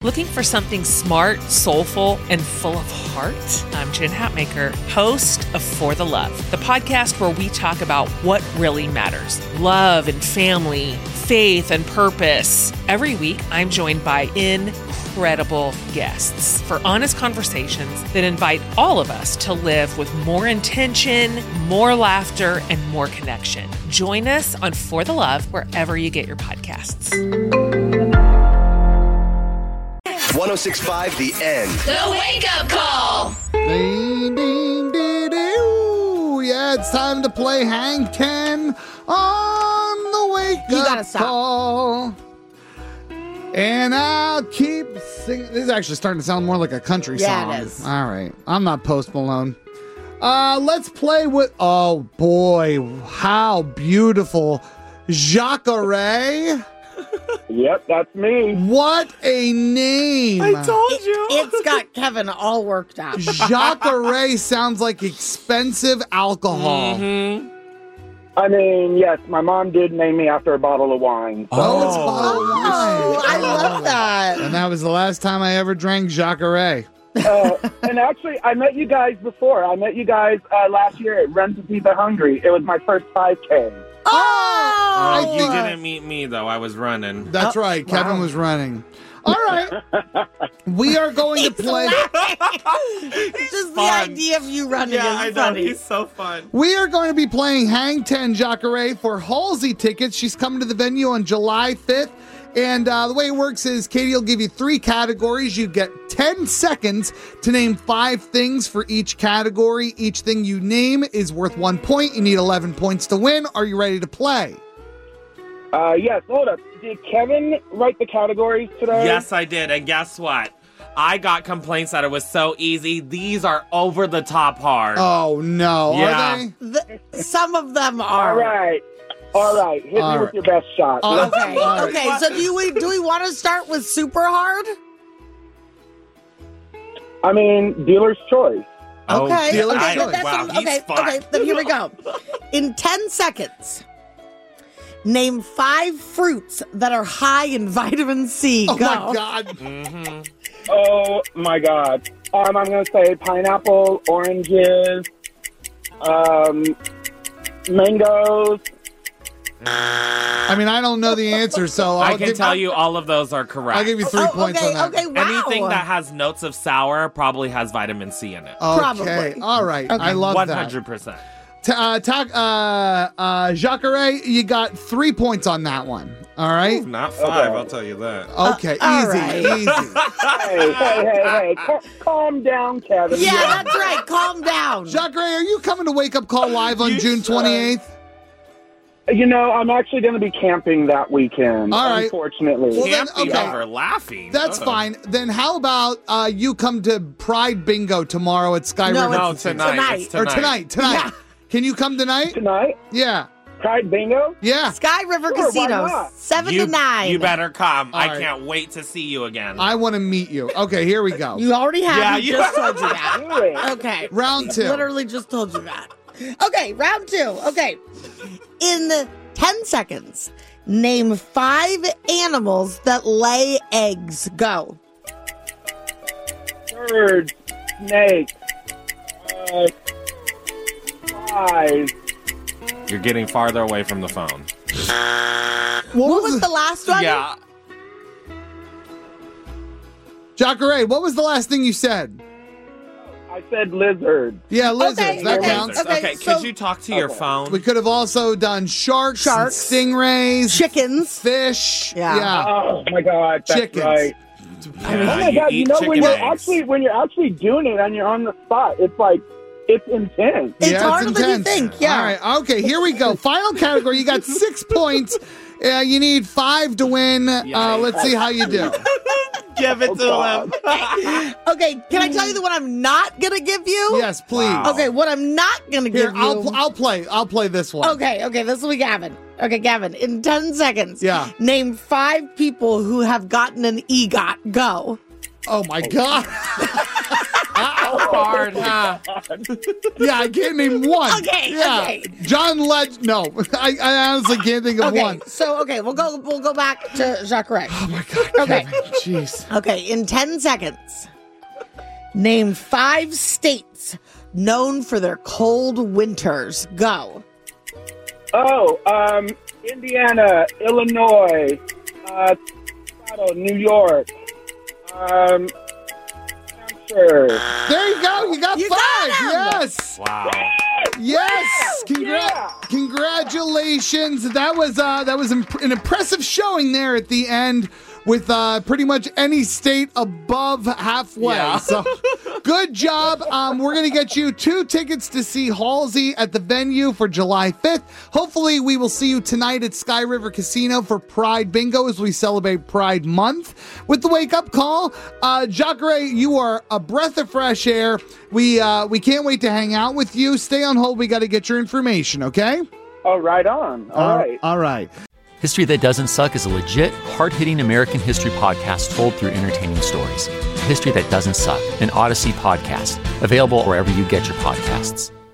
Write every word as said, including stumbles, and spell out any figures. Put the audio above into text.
Looking for something smart, soulful, and full of heart? I'm Jen Hatmaker, host of For the Love, the podcast where we talk about what really matters. Love and family, faith and purpose. Every week, I'm joined by incredible guests for honest conversations that invite all of us to live with more intention, more laughter, and more connection. Join us on For the Love wherever you get your podcasts. one oh six point five The End. The Wake Up Call. Ding, ding, ding, ding. Yeah, it's time to play Hang ten on the Wake You Up gotta stop. Call. And I'll keep singing. This is actually starting to sound more like a country Yeah, song. it is. All right. I'm not Post Malone. Uh, let's play with, oh boy, how beautiful. Jacare. Yep, that's me. What a name. I told you. It's got Kevin all worked out. Jacare sounds like expensive alcohol. Mm-hmm. I mean, yes, my mom did name me after a bottle of wine. So. Oh, it's a bottle of Oh, wine. I love that. And that was the last time I ever drank Jacare. Uh, and actually, I met you guys before. I met you guys uh, last year at Run to Feed the Hungry. It was my first five K. Oh, I Oh, you think- didn't meet me, though. I was running. That's Oh, right. Kevin wow. was running. All right. We are going to play. just the fun. idea of you running Yeah, is I know. funny. He's so fun. We are going to be playing Hang ten Jacare for Halsey tickets. She's coming to the venue on July fifth. And uh, the way it works is Katie will give you three categories. You get ten seconds to name five things for each category. Each thing you name is worth one point. You need eleven points to win. Are you ready to play? Uh, yes, hold up. Did Kevin write the categories today? Yes, I did. And guess what? I got complaints that it was so easy. These are over the top hard. Oh, no. Yeah. Are they? The, some of them All are. right. All right. Hit All me right. with your best shot. All Let's- Okay, All right. okay. So do we do we want to start with super hard? I mean, dealer's choice. Oh, Okay, dealer's okay, choice. that's Wow, a- he's okay, fun. okay. Then here we go. In ten seconds, name five fruits that are high in vitamin C. Oh, Go. my God. Mm-hmm. Oh, my God. Um, I'm going to say pineapple, oranges, um, mangoes. I mean, I don't know the answer, so I'll I can give, tell you all of those are correct. I'll give you three Oh, points okay, on that. okay, wow. Anything that has notes of sour probably has vitamin C in it. Okay. Probably. All right. Okay. I love one that. hundred percent. T- uh, ta- uh, uh, Jacare, you got three points on that one. All right. Not five, I'll tell you that. Okay. all easy. right. Easy. Hey, hey, hey, hey. Cal- calm down, Kevin. Yeah, that's right. Calm down. Jacare, are you coming to Wake Up Call live on You June should. twenty-eighth? You know, I'm actually going to be camping that weekend, All right. unfortunately. Well, then, Can't be okay. over laughing. That's Uh-oh. fine. Then how about uh, you come to Pride Bingo tomorrow at Sky No, River? No, It's tonight. tonight. It's Or tonight. tonight. Tonight. Yeah. Can you come tonight? Tonight, Yeah. Pride Bingo? Yeah. Sky River Sure, why Casino, not? seven You, to nine. you better come. All I right. can't wait to see you again. I want to meet you. Okay, here we go. You already have. Yeah, you you- just told you that. Do it. Okay. Round two. Literally just told you that. Okay, round two. Okay. In ten seconds, name five animals that lay eggs. Go. Birds, snakes, uh, flies. You're getting farther away from the phone. What, What was, was the last one? Yeah. Jacare, what was the last thing you said? I said lizard. Yeah, lizards. Okay, that okay, counts. okay. Okay, so- could you talk to your Okay. phone? We could have also done sharks, Sharks. stingrays, Chickens. fish. Yeah. yeah. Oh my God, that's Chickens. right. Yeah, Oh my God, you eat know chicken when you're eggs. actually when you're actually doing it and you're on the spot, it's like it's intense. It's Yeah, harder than you intense. think. Yeah. All right. Okay, here we go. Final category. You got six points. Uh, you need five to win. Uh, let's see how you do. Give it Oh, to God. him. Okay, can I tell you the one I'm not gonna give you? Yes, please. Wow. Okay, what I'm not gonna Here, give you. I'll pl- I'll play. I'll play this one. Okay, okay, this will be Gavin. Okay, Gavin, in ten seconds, Yeah. name five people who have gotten an EGOT. Go. Oh my God. Hard, huh? Yeah, I can't name one. Okay, yeah. okay. John Legend. No, I, I honestly can't think of Okay, one. so okay, we'll go. We'll go back to Jacare. Oh my God, Okay. Kevin. Jeez. Okay, in ten seconds, name five states known for their cold winters. Go. Oh, um, Indiana, Illinois, uh, Colorado, New York, um, Hampshire. There you go. You got You five. got 'em. Yes. Wow. Yes. Congra- Yeah. Congratulations. That was uh, that was imp- an impressive showing there at the end with uh, pretty much any state above halfway. Yeah. So good job. Um, we're going to get you two tickets to see Halsey at the venue for July fifth. Hopefully we will see you tonight at Sky River Casino for Pride Bingo as we celebrate Pride Month with the Wake Up Call. Uh, Jacare, you are a breath of fresh air. We, uh, we can't wait to hang out with you. Stay on hold. We got to get your information, okay? Oh, right on. All right. All right. History That Doesn't Suck is a legit, hard-hitting American history podcast told through entertaining stories. History That Doesn't Suck, an Odyssey podcast, available wherever you get your podcasts.